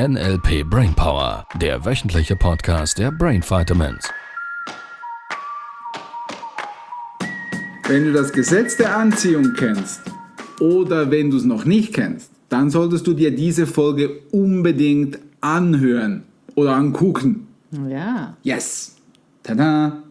NLP Brainpower, der wöchentliche Podcast der Brain Vitamins. Wenn du das Gesetz der Anziehung kennst oder wenn du es noch nicht kennst, dann solltest du dir diese Folge unbedingt anhören oder angucken. Ja. Yes! Tada!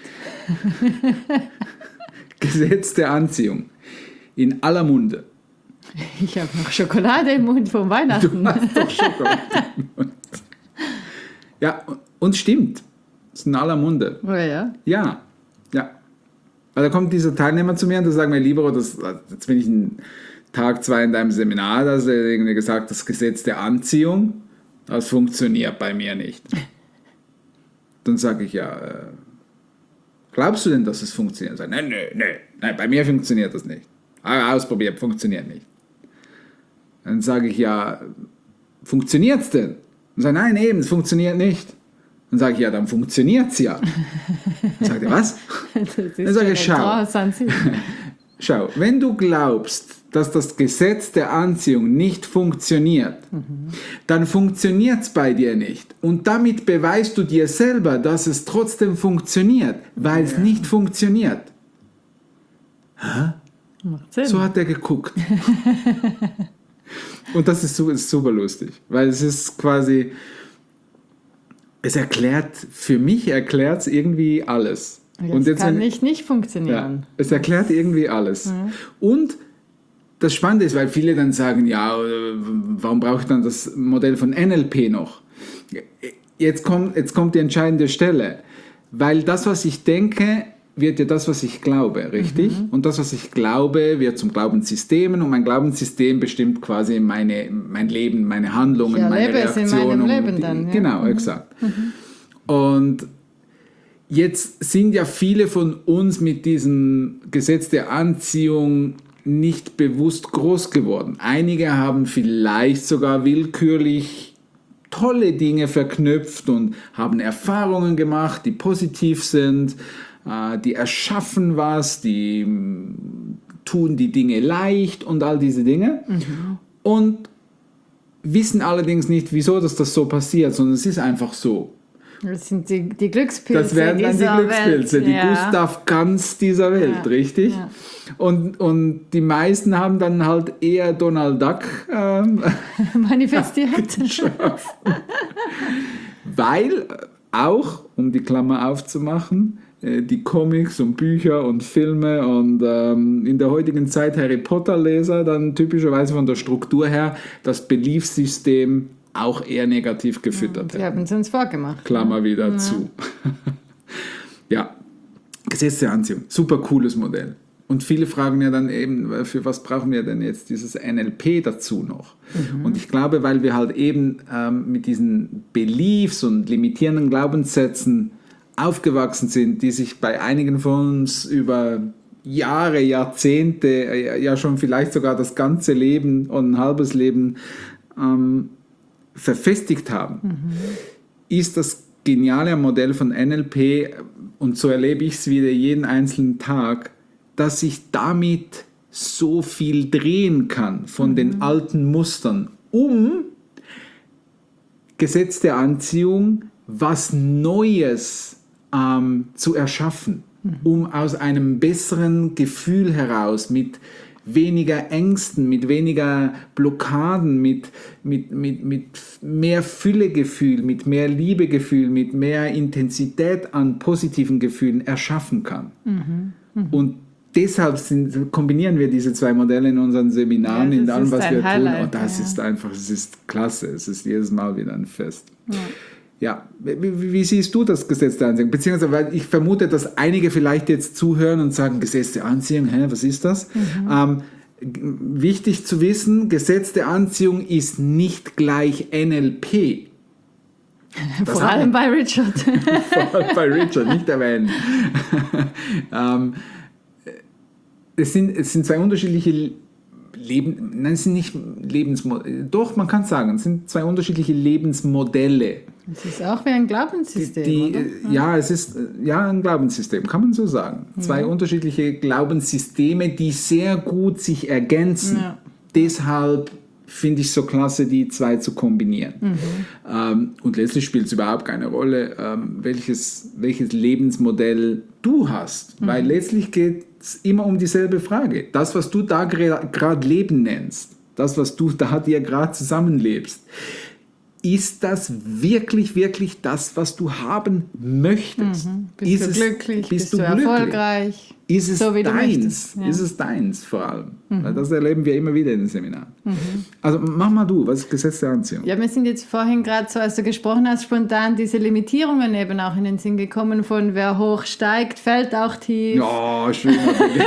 Gesetz der Anziehung. In aller Munde. Ich habe noch Schokolade im Mund von Weihnachten. Du hast doch Schokolade im Mund. Ja, und stimmt. Das ist in aller Munde. Oh ja. Ja. Weil da kommt dieser Teilnehmer zu mir und der sagt mir, lieber, jetzt bin ich in Tag 2 in deinem Seminar, da hast du irgendwie gesagt, das Gesetz der Anziehung, das funktioniert bei mir nicht. Dann sage ich, ja, glaubst du denn, dass es funktioniert? Sag, nein, bei mir funktioniert das nicht. Ausprobiert, funktioniert nicht. Dann sage ich, ja, funktioniert es denn? Und sage, nein, eben, es funktioniert nicht. Dann sage ich, ja, dann funktioniert es ja. Dann sagt er, was? Dann sage ich, schau, wenn du glaubst, dass das Gesetz der Anziehung nicht funktioniert, dann funktioniert es bei dir nicht. Und damit beweist du dir selber, dass es trotzdem funktioniert, weil es nicht funktioniert. Hä? Macht Sinn. So hat er geguckt. Und das ist super lustig, weil es ist quasi, für mich erklärt es irgendwie alles. Jetzt kann nicht funktionieren. Ja, es erklärt irgendwie alles. Ja. Und das Spannende ist, weil viele dann sagen, ja, warum brauche ich dann das Modell von NLP noch? Jetzt kommt die entscheidende Stelle. Weil das, was ich denke, wird ja das, was ich glaube, richtig? Und das, was ich glaube, wird zum Glaubenssystem und mein Glaubenssystem bestimmt quasi mein Leben, meine Handlungen, meine Reaktionen. In meinem Leben dann. Ja. Genau, exakt. Und jetzt sind ja viele von uns mit diesem Gesetz der Anziehung nicht bewusst groß geworden. Einige haben vielleicht sogar willkürlich tolle Dinge verknüpft und haben Erfahrungen gemacht, die positiv sind. Die erschaffen was, die tun die Dinge leicht und all diese Dinge. Und wissen allerdings nicht, wieso das so passiert, sondern es ist einfach so. Das sind die Glückspilze. Das werden dann die Glückspilze, Welt. Die Gustav Ganz dieser Welt, richtig? Ja. Und die meisten haben dann halt eher Donald Duck manifestiert. Weil auch, um die Klammer aufzumachen, die Comics und Bücher und Filme und in der heutigen Zeit Harry Potter Leser dann typischerweise von der Struktur her das Beliefssystem auch eher negativ gefüttert hätten. Die haben es uns vorgemacht. Klammer wieder zu. Ja, Gesetz der Anziehung, super cooles Modell. Und viele fragen ja dann eben, für was brauchen wir denn jetzt dieses NLP dazu noch? Und ich glaube, weil wir halt eben mit diesen Beliefs und limitierenden Glaubenssätzen aufgewachsen sind, die sich bei einigen von uns über Jahre, Jahrzehnte, ja schon vielleicht sogar das ganze Leben und ein halbes Leben verfestigt haben, ist das geniale Modell von NLP, und so erlebe ich es wieder jeden einzelnen Tag, dass ich damit so viel drehen kann von den alten Mustern, um Gesetz der Anziehung was Neues zu erschaffen, um aus einem besseren Gefühl heraus, mit weniger Ängsten, mit weniger Blockaden, mit mehr Füllegefühl, mit mehr Liebegefühl, mit mehr Intensität an positiven Gefühlen erschaffen kann. Und deshalb kombinieren wir diese zwei Modelle in unseren Seminaren, in allem, was wir tun. Und das ist einfach, es ist klasse. Es ist jedes Mal wieder ein Fest. Ja, wie siehst du das Gesetz der Anziehung? Beziehungsweise, weil ich vermute, dass einige vielleicht jetzt zuhören und sagen, Gesetz der Anziehung, was ist das? Wichtig zu wissen, Gesetz der Anziehung ist nicht gleich NLP. Vor allem bei Richard. Vor allem bei Richard, nicht erwähnen. Es sind zwei unterschiedliche es sind nicht Lebensmodelle, doch, man kann sagen, es sind zwei unterschiedliche Lebensmodelle. Es ist auch wie ein Glaubenssystem, oder? Ja, es ist ein Glaubenssystem, kann man so sagen. Zwei unterschiedliche Glaubenssysteme, die sehr gut sich ergänzen. Deshalb finde ich so klasse, die zwei zu kombinieren. Und letztlich spielt es überhaupt keine Rolle, welches Lebensmodell du hast. Weil letztlich geht es immer um dieselbe Frage. Das, was du da gerade Leben nennst, das, was du da dir gerade zusammenlebst, ist das wirklich, wirklich das, was du haben möchtest? Bist du glücklich? Bist du erfolgreich? Ist es so, wie deins? Du möchtest, ja. Ist es deins vor allem? Weil das erleben wir immer wieder in den Seminaren. Also mach mal du, was ist Gesetz der Anziehung? Ja, wir sind jetzt vorhin gerade so, als du gesprochen hast, spontan diese Limitierungen eben auch in den Sinn gekommen von wer hoch steigt, fällt auch tief. Ja, schön.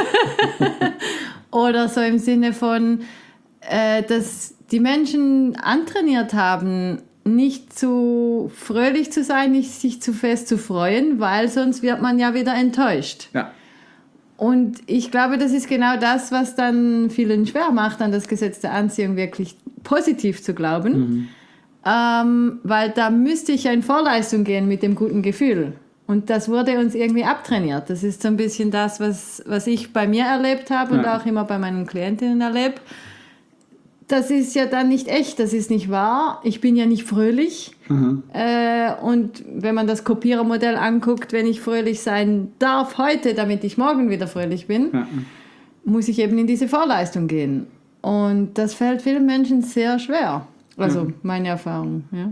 Oder so im Sinne von, dass die Menschen antrainiert haben, nicht zu fröhlich zu sein, nicht sich zu fest zu freuen, weil sonst wird man ja wieder enttäuscht. Ja. Und ich glaube, das ist genau das, was dann vielen schwer macht, an das Gesetz der Anziehung wirklich positiv zu glauben. Weil da müsste ich ja in Vorleistung gehen mit dem guten Gefühl. Und das wurde uns irgendwie abtrainiert. Das ist so ein bisschen das, was ich bei mir erlebt habe und auch immer bei meinen Klientinnen erlebe. Das ist ja dann nicht echt, das ist nicht wahr. Ich bin ja nicht fröhlich. Und wenn man das Kopierermodell anguckt, wenn ich fröhlich sein darf heute, damit ich morgen wieder fröhlich bin, muss ich eben in diese Vorleistung gehen. Und das fällt vielen Menschen sehr schwer. Also meine Erfahrung. Ja.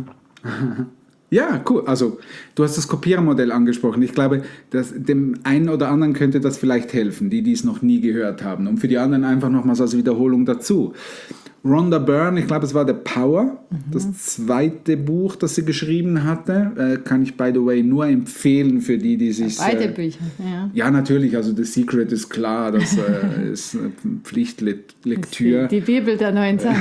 Ja, cool. Also du hast das Kopierermodell angesprochen. Ich glaube, dass dem einen oder anderen könnte das vielleicht helfen, die es noch nie gehört haben. Und für die anderen einfach nochmals als Wiederholung dazu. Rhonda Byrne, ich glaube, es war The Power, das zweite Buch, das sie geschrieben hatte. Kann ich, by the way, nur empfehlen für die sich... Beide Bücher, ja. Ja, natürlich. Also The Secret ist klar, das ist eine Pflichtlektüre. Die Bibel der neuen Zeit.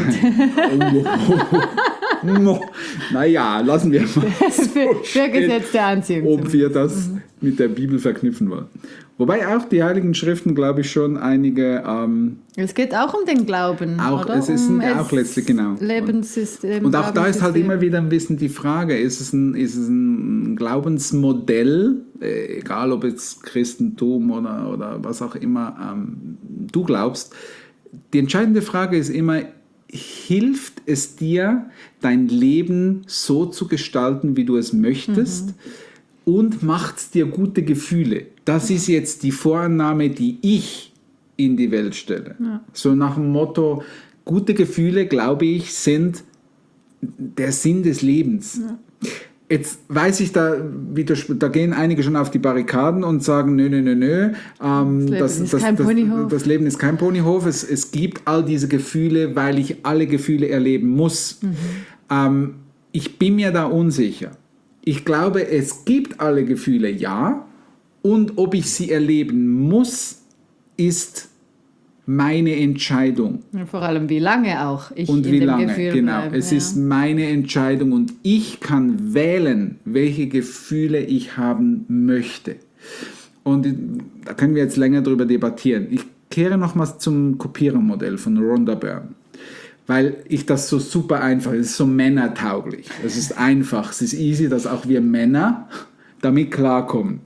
Naja, lassen wir mal. Für Gesetz der Anziehung. Ob wir das mit der Bibel verknüpfen wollen. Wobei auch die Heiligen Schriften, glaube ich, schon einige... es geht auch um den Glauben, auch, oder? Es ist auch letztlich, genau. Lebenssystem. Und auch da ist halt immer wieder ein bisschen die Frage, ist es ein Glaubensmodell, egal ob jetzt Christentum oder was auch immer du glaubst. Die entscheidende Frage ist immer, hilft es dir, dein Leben so zu gestalten, wie du es möchtest? Und macht es dir gute Gefühle? Das ist jetzt die Vorannahme, die ich in die Welt stelle. Ja. So nach dem Motto, gute Gefühle, glaube ich, sind der Sinn des Lebens. Ja. Jetzt weiß ich, da gehen einige schon auf die Barrikaden und sagen, nö. Das Leben ist kein Ponyhof. Es gibt all diese Gefühle, weil ich alle Gefühle erleben muss. Ich bin mir da unsicher. Ich glaube, es gibt alle Gefühle, ja. Und ob ich sie erleben muss, ist meine Entscheidung. Und vor allem, wie lange auch ich und in wie dem lange, Gefühl genau. bleibe. Es ist meine Entscheidung und ich kann wählen, welche Gefühle ich haben möchte. Und da können wir jetzt länger darüber debattieren. Ich kehre nochmals zum Kopierermodell von Rhonda Byrne. Weil ich das so super einfach, es ist so männertauglich. Es ist einfach, es ist easy, dass auch wir Männer damit klarkommen.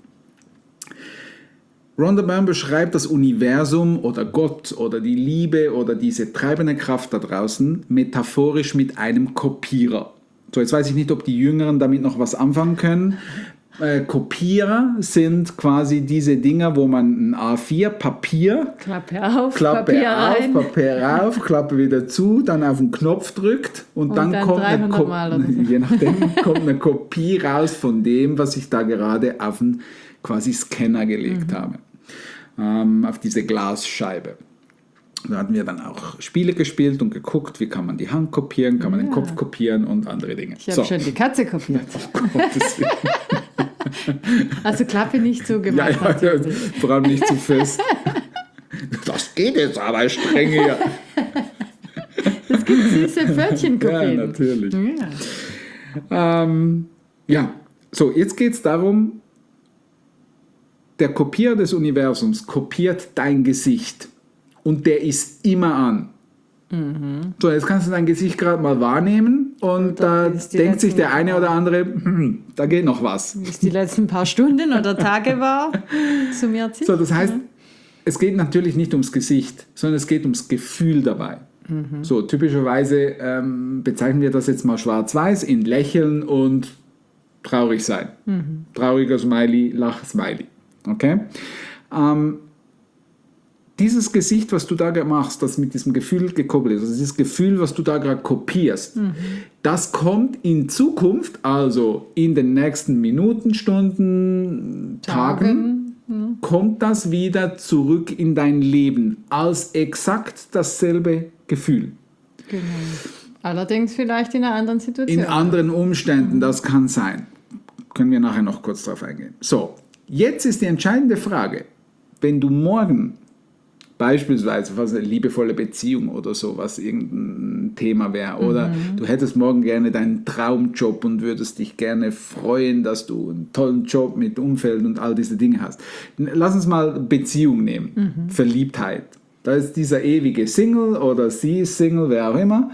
Rhonda Byrne beschreibt das Universum oder Gott oder die Liebe oder diese treibende Kraft da draußen metaphorisch mit einem Kopierer. So, jetzt weiß ich nicht, ob die Jüngeren damit noch was anfangen können. Kopierer sind quasi diese Dinger, wo man ein A4 Papier, Klappe auf, Papier rauf, Klappe wieder zu, dann auf den Knopf drückt und dann kommt je nachdem kommt eine Kopie raus von dem, was ich da gerade auf den quasi Scanner gelegt habe, auf diese Glasscheibe. Da hatten wir dann auch Spiele gespielt und geguckt, wie kann man die Hand kopieren, kann man den Kopf kopieren und andere Dinge. Ich habe schon die Katze kopiert. Also Klappe nicht so gemacht. Ja, vor allem nicht zu fest. Das geht jetzt aber streng hier. Es gibt süße Pfötchenkopien. Ja, natürlich. Ja, so, jetzt geht es darum, der Kopierer des Universums kopiert dein Gesicht und der ist immer an. So, jetzt kannst du dein Gesicht gerade mal wahrnehmen und da denkt sich der eine oder andere, da geht noch was. Wie es die letzten paar Stunden oder Tage war, zu mir zieht. So, das heißt, es geht natürlich nicht ums Gesicht, sondern es geht ums Gefühl dabei. So, typischerweise bezeichnen wir das jetzt mal schwarz-weiß in Lächeln und traurig sein. Trauriger Smiley, Lach-Smiley. Okay? Dieses Gesicht, was du da gerade machst, das mit diesem Gefühl gekoppelt ist, also dieses Gefühl, was du da gerade kopierst, das kommt in Zukunft, also in den nächsten Minuten, Stunden, Tagen, kommt das wieder zurück in dein Leben als exakt dasselbe Gefühl. Genau. Allerdings vielleicht in einer anderen Situation. In anderen Umständen, das kann sein. Können wir nachher noch kurz drauf eingehen. So, jetzt ist die entscheidende Frage, wenn du morgen beispielsweise was eine liebevolle Beziehung oder so, was irgendein Thema wäre, oder du hättest morgen gerne deinen Traumjob und würdest dich gerne freuen, dass du einen tollen Job mit Umfeld und all diese Dinge hast. Lass uns mal Beziehung nehmen, Verliebtheit. Da ist dieser ewige Single oder sie ist Single, wer auch immer,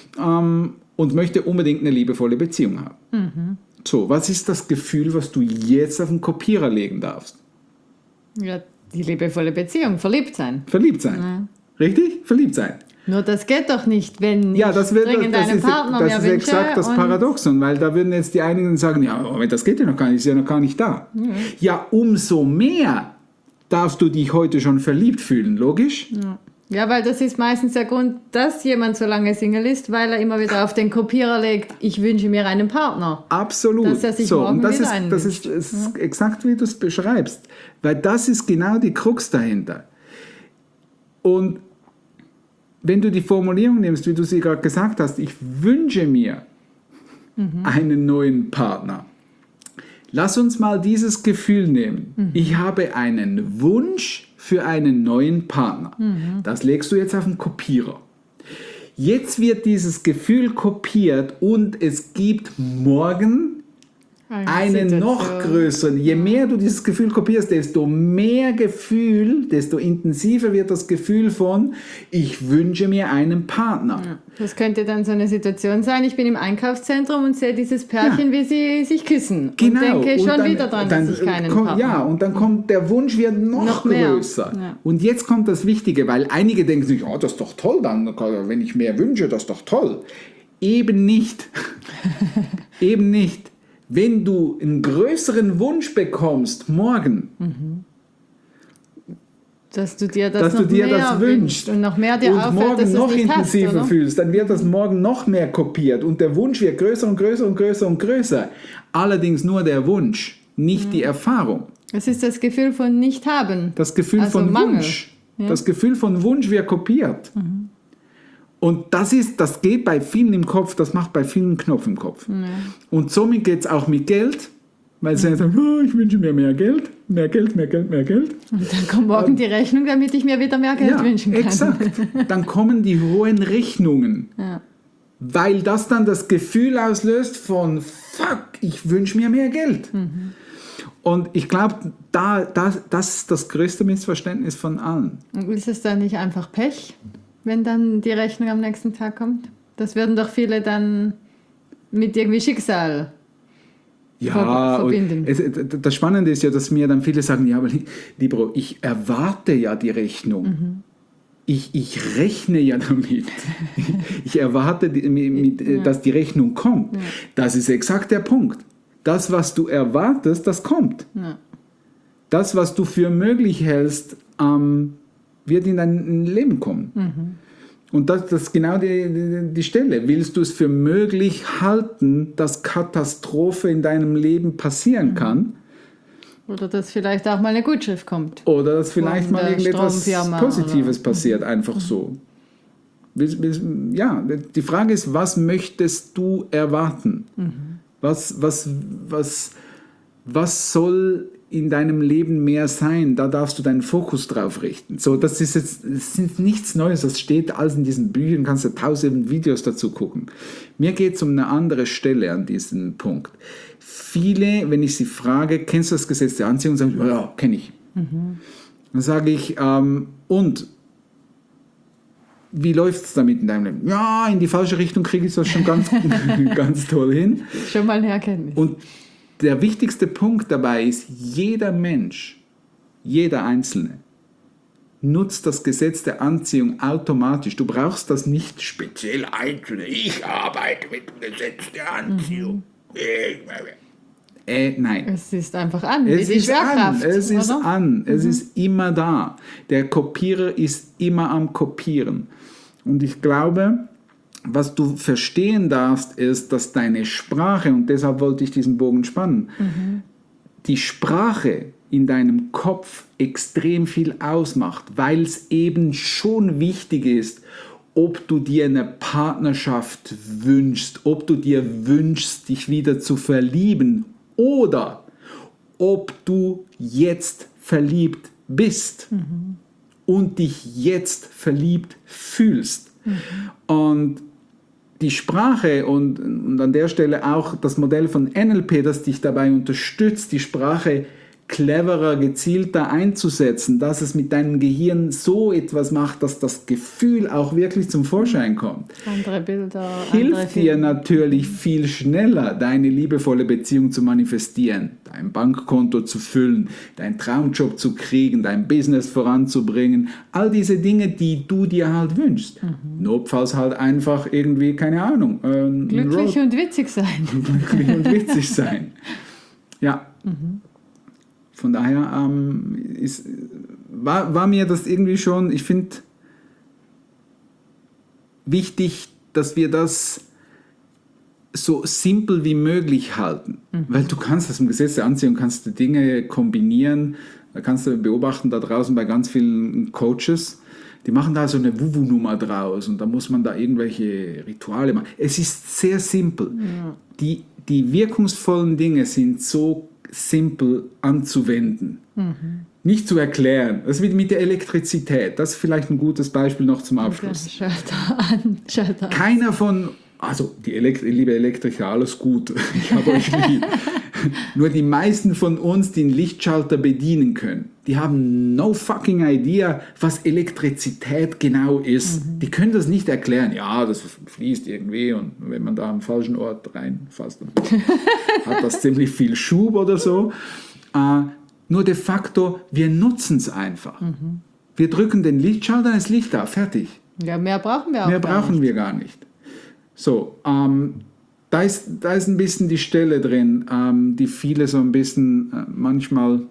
und möchte unbedingt eine liebevolle Beziehung haben. So, was ist das Gefühl, was du jetzt auf den Kopierer legen darfst? Ja, die liebevolle Beziehung, verliebt sein. Verliebt sein. Ja. Richtig? Verliebt sein. Nur das geht doch nicht, wenn Ja, das dringend einen Partner mehr das ist wünsche. exakt das Paradoxon, weil da würden jetzt die einigen sagen, ja, Moment, das geht ja noch gar nicht, ist ja noch gar nicht da. Ja, umso mehr darfst du dich heute schon verliebt fühlen, logisch? Ja, weil das ist meistens der Grund, dass jemand so lange Single ist, weil er immer wieder auf den Kopierer legt, ich wünsche mir einen Partner. Absolut. Dass er sich so, morgen und das wieder ist, einen das ist, ist exakt, wie du es beschreibst, weil das ist genau die Krux dahinter. Und wenn du die Formulierung nimmst, wie du sie gerade gesagt hast, ich wünsche mir einen neuen Partner. Lass uns mal dieses Gefühl nehmen. Ich habe einen Wunsch für einen neuen Partner. Das legst du jetzt auf den Kopierer. Jetzt wird dieses Gefühl kopiert und es gibt morgen einen noch größeren. Je mehr du dieses Gefühl kopierst, desto mehr Gefühl, desto intensiver wird das Gefühl von, ich wünsche mir einen Partner. Ja. Das könnte dann so eine Situation sein, ich bin im Einkaufszentrum und sehe dieses Pärchen, wie sie sich küssen. Genau. Und denke schon dann, wieder dran, dass ich keinen kommt, Partner habe. Ja, und dann kommt der Wunsch wird noch größer. Ja. Und jetzt kommt das Wichtige, weil einige denken sich, oh, das ist doch toll, dann, wenn ich mehr wünsche, das ist doch toll. Eben nicht. Eben nicht. Wenn du einen größeren Wunsch bekommst morgen, dass du dir das wünschst und noch mehr dir und auffällt, morgen dass du noch es nicht intensiver hast, fühlst, dann wird das morgen noch mehr kopiert und der Wunsch wird größer und größer und größer und größer. Allerdings nur der Wunsch, nicht die Erfahrung. Es ist das Gefühl von nicht haben. Das Gefühl Also von Mangel. Wunsch. Ja. Das Gefühl von Wunsch wird kopiert. Und das geht bei vielen im Kopf, das macht bei vielen einen Knopf im Kopf. Ja. Und somit geht es auch mit Geld, weil sie sagen, oh, ich wünsche mir mehr Geld, mehr Geld, mehr Geld, mehr Geld. Und dann kommt morgen die Rechnung, damit ich mir wieder mehr Geld wünschen kann. Exakt. Dann kommen die hohen Rechnungen. Ja. Weil das dann das Gefühl auslöst von, fuck, ich wünsche mir mehr Geld. Und ich glaube, das ist das größte Missverständnis von allen. Und ist es dann nicht einfach Pech, wenn dann die Rechnung am nächsten Tag kommt? Das würden doch viele dann mit irgendwie Schicksal verbinden. Und das Spannende ist ja, dass mir dann viele sagen, ja, aber lieber, ich erwarte ja die Rechnung. Ich rechne ja damit. Ich erwarte, dass die Rechnung kommt. Das ist exakt der Punkt. Das, was du erwartest, das kommt. Ja. Das, was du für möglich hältst, wird in dein Leben kommen. Und das ist genau die Stelle. Willst du es für möglich halten, dass Katastrophe in deinem Leben passieren kann? Oder dass vielleicht auch mal eine Gutschrift kommt. Oder dass vielleicht mal irgendetwas Positives passiert, einfach so. Ja, die Frage ist, was möchtest du erwarten? Was soll in deinem Leben mehr sein? Da darfst du deinen Fokus drauf richten. So, das ist nichts Neues, das steht alles in diesen Büchern, kannst du 1000 Videos dazu gucken. Mir geht es um eine andere Stelle an diesem Punkt. Viele, wenn ich sie frage, kennst du das Gesetz der Anziehung? Sagen sie, ja, kenne ich. Dann sage ich, und wie läuft es damit in deinem Leben? Ja, in die falsche Richtung kriege ich das schon ganz, ganz toll hin. Schon mal eine Erkenntnis. Und der wichtigste Punkt dabei ist, jeder Mensch, jeder Einzelne, nutzt das Gesetz der Anziehung automatisch. Du brauchst das nicht speziell einzeln. Ich arbeite mit dem Gesetz der Anziehung. Nein. Es ist einfach an. Es wie die ist an. Schwerkraft, Es ist oder? an. Es ist immer da. Der Kopierer ist immer am Kopieren. Und ich glaube, was du verstehen darfst, ist, dass deine Sprache, und deshalb wollte ich diesen Bogen spannen, die Sprache in deinem Kopf extrem viel ausmacht, weil es eben schon wichtig ist, ob du dir eine Partnerschaft wünschst, ob du dir wünschst, dich wieder zu verlieben oder ob du jetzt verliebt bist und dich jetzt verliebt fühlst. Und die Sprache und an der Stelle auch das Modell von NLP, das dich dabei unterstützt, die Sprache cleverer, gezielter einzusetzen, dass es mit deinem Gehirn so etwas macht, dass das Gefühl auch wirklich zum Vorschein kommt. Andere Bilder, andere Hilft dir Filme. natürlich viel schneller, deine liebevolle Beziehung zu manifestieren, dein Bankkonto zu füllen, deinen Traumjob zu kriegen, dein Business voranzubringen, all diese Dinge, die du dir halt wünschst. Notfalls halt einfach irgendwie, keine Ahnung, Glücklich und witzig sein. glücklich und witzig sein. Ja. Von daher war mir das irgendwie schon, ich finde, wichtig, dass wir das so simpel wie möglich halten. Weil du kannst das im Gesetz der Anziehung, kannst du Dinge kombinieren, da kannst du beobachten da draußen bei ganz vielen Coaches, die machen da so eine Wuhu-Nummer draus und da muss man da irgendwelche Rituale machen. Es ist sehr simpel. Ja. Die wirkungsvollen Dinge sind so simpel anzuwenden. Nicht zu erklären. Das ist wie mit der Elektrizität. Das ist vielleicht ein gutes Beispiel noch zum Abschluss. Schalter an, Schalter aus. Keiner von, also liebe Elektriker, alles gut, ich habe euch lieb. Nur die meisten von uns, die einen Lichtschalter bedienen können, die haben no fucking idea, was Elektrizität genau ist. Die können das nicht erklären. Ja, das fließt irgendwie und wenn man da am falschen Ort reinfasst, dann hat das ziemlich viel Schub oder so. Nur de facto, wir nutzen es einfach. Wir drücken den Lichtschalter, dann ist Licht da, fertig. Ja, mehr brauchen wir auch Mehr gar brauchen nicht. wir gar nicht. So, da ist ein bisschen die Stelle drin, die viele so ein bisschen manchmal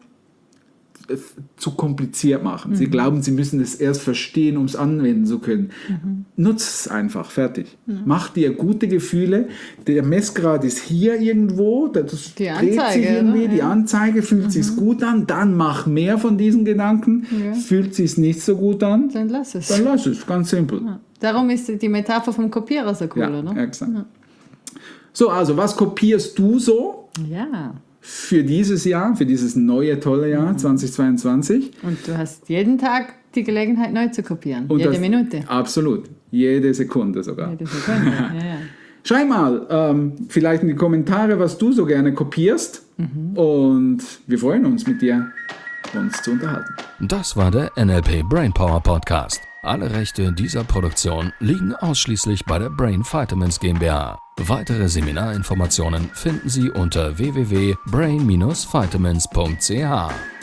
zu kompliziert machen. Sie glauben, sie müssen es erst verstehen, um es anwenden zu können. Nutz es einfach, fertig. Mach dir gute Gefühle. Der Messgrad ist hier irgendwo, das Die dreht Anzeige, sich irgendwie, oder? die Ja. Anzeige fühlt sich gut an, dann mach mehr von diesen Gedanken. Ja. Fühlt sich nicht so gut an, Dann lass es. dann lass es, ganz simpel. Ja. Darum ist die Metapher vom Kopierer so cool, Ja, oder? exakt. So, also was kopierst du so Ja. für dieses Jahr, für dieses neue, tolle Jahr 2022? Und du hast jeden Tag die Gelegenheit, neu zu kopieren. Und Jede das- Minute. Absolut. Jede Sekunde sogar. Jede Sekunde. Ja. Schreib mal vielleicht in die Kommentare, was du so gerne kopierst. Und wir freuen uns, mit dir uns zu unterhalten. Das war der NLP Brainpower Podcast. Alle Rechte dieser Produktion liegen ausschließlich bei der Brain Vitamins GmbH. Weitere Seminarinformationen finden Sie unter www.brain-vitamins.ch.